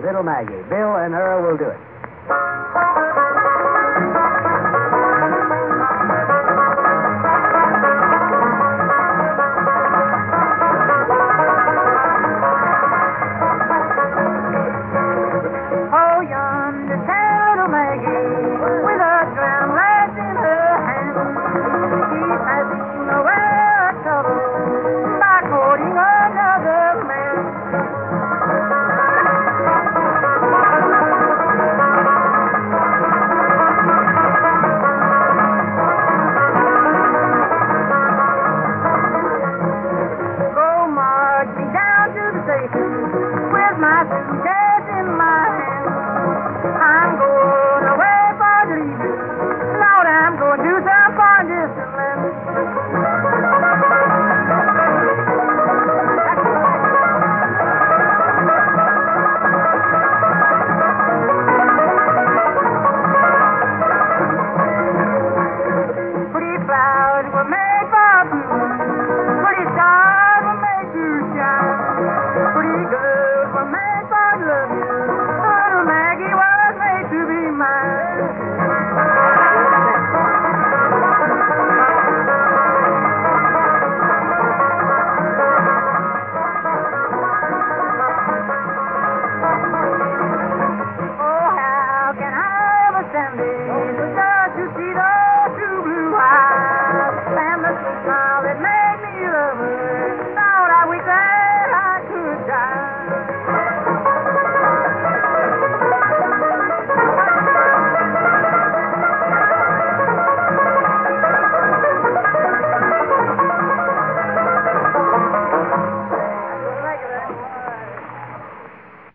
Little Maggie. Bill and Earl will do it. Oh, yonder little Maggie, with a dram glass in her hand, she's passing away her trouble by courting another man. Go marching down to the station with my suitcase in my hand. I'm going away for the leaving. Lord, I'm going to some far distant land. Pretty flowers were made for bloom. Pretty stars were made to shine. Pretty girls were made for love.